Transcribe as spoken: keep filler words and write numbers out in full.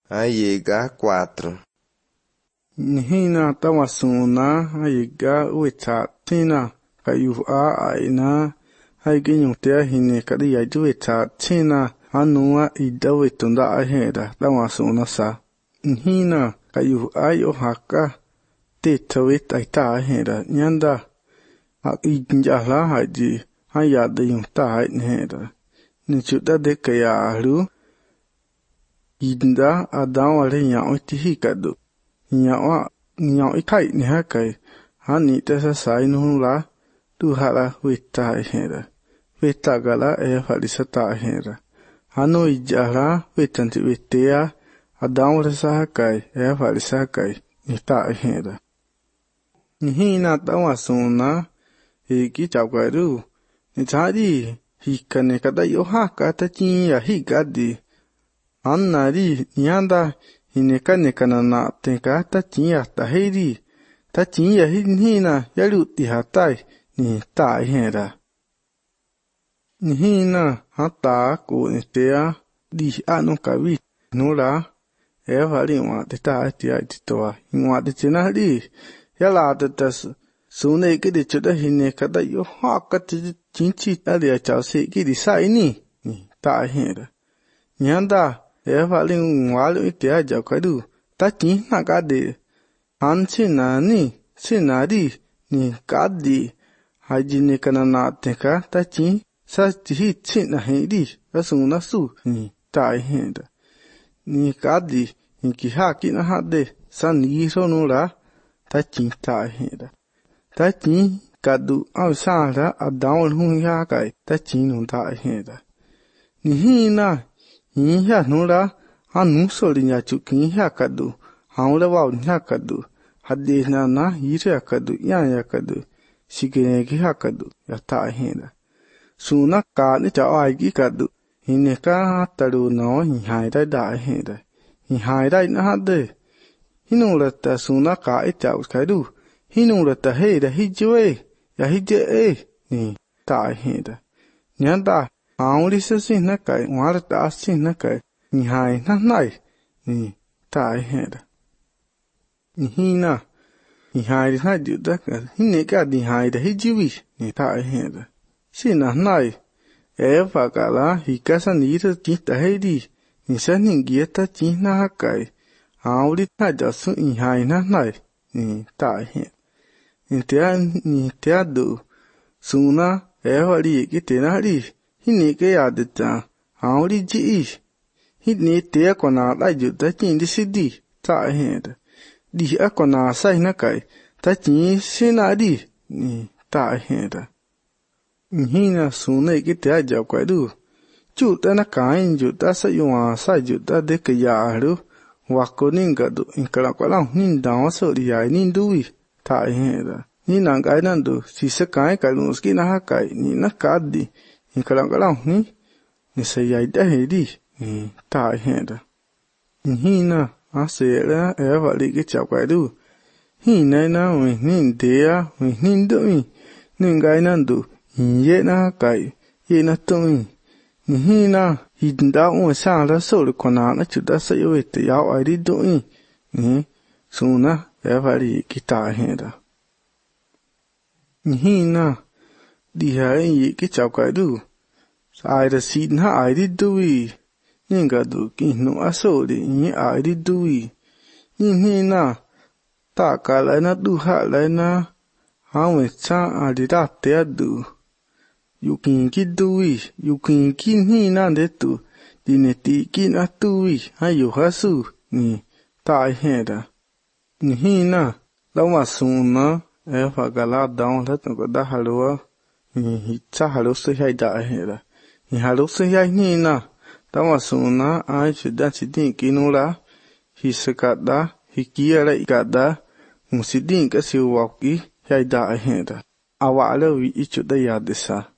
a llegar cuatro. Nihina tawasuna a llegar uechatina kayu'a aina hay ginyutea hine kadi ya uechatina anua idawe tunda ahera tawasuna sa. Nihina kayu'a yohaka tetawit aita ahera nyanda a injala haji hayada yunta ahera. Nichuta de kayaru Inda adão ale nyao iti hikadu. Nyao nyao ikai ni hakai. Hani tesa sai nuhula. Duhala wita hera. Wita gala e falisata hera. Hano ijara witanti witea. Adão resa hakai e falisakai. Nita hera. Nihina tawasuna. Hiki chawgaru. Nitari hikane kada yohaka tachi ya hikadi. Annari nyanda hineka nekana na tenka ta chinya ta heiri ta chinya hina yaluti hatai ni ta hera ni hina hata ko estea di anu kavi nula e vari wa te ta ti ai toa ngwa de chena ri yala de tas sune ke de chuda hineka da yo ha ka ti chinchi ta de chao se ki di sai ni ni ta hera nyanda e vale um alho ite a jaukaru ta tin na gade han sinani sinari ni gadi hajine kana na teka ta tin sa ti tin na hedi asuna su ni ta henda ni gadi ni ki haki na hade san ni so no la ta tin ta henda ta tin kadu au sa la adão hun ya kai ta tin no ta henda ni hina Inha nura anu solinya chukin hakadu haula wa hakadu hadina na hire hakadu ya yakadu shigene hakadu yata hina suna ka ni cha ai gi kadu hineka taru no hihai dai da hina hihai dai na hade hinula ta suna ka ita kadu hinula ta he da hijwe ya hije e ni ta hina nyanda Auri se sin na kai, wala ta sin na kai, ni hai na nai, ni ta hera. Ni hina, ni hai na du da ka, hine ka ni hai da hijiwi, ni ta hera. Sin na nai, e fa ka la, hi ka sa ni ta ti ta hedi, ni sa ni gie ta ti na kai, auri ta ja su ni hai na nai, ni ta hera. Ni te ni te adu, suna, e wa li ki te na ri, Hini ke adita, auri ji Hini te akona la juta chin di sidi, ta henda. Di akona sai na kai, ta chin sinadi, ni ta henda. Hina sune ke te aja kwa du. Juta na kain juta sa yuwa sa juta de ke ya aru. Wako ninga du, inkala kwa lang ninda wa so li ai nindui, ta henda. Ni nangai nandu, si se kai kalunski na hakai, ni na kadi. Ni kalang kalang ni ni sayai da hedi ni ta henda ni hina asera e vali ke chakwa du hina na we ni dea we ni do mi ni ngai nan du ye na kai ye na to mi ni hina hinda o sa la so le kona na chuda sa yo te yao ai ri do mi ni suna e vali ke ta henda ni hina Di hai yi ke chakwa du ai da sin ha ai di dui ninga du ki no aso di ni ai di dui ni ni na ta ka la na du ha la na ha we cha a di da te du yu kin ki dui yu kin ki ni na de tu di ne ti ki na dui ha yu ha su ni ta he da ni na la wa sun na e fa ga la down la to da ha lo ni cha ha lo se hai da he da Ni halu se yai ni na, tawa suna ai chuda chidin kinula, hi sekada, hi kia la ikada, musidin ka siwaki, yai da ahenda. Awa ala wi ichuda yadesa.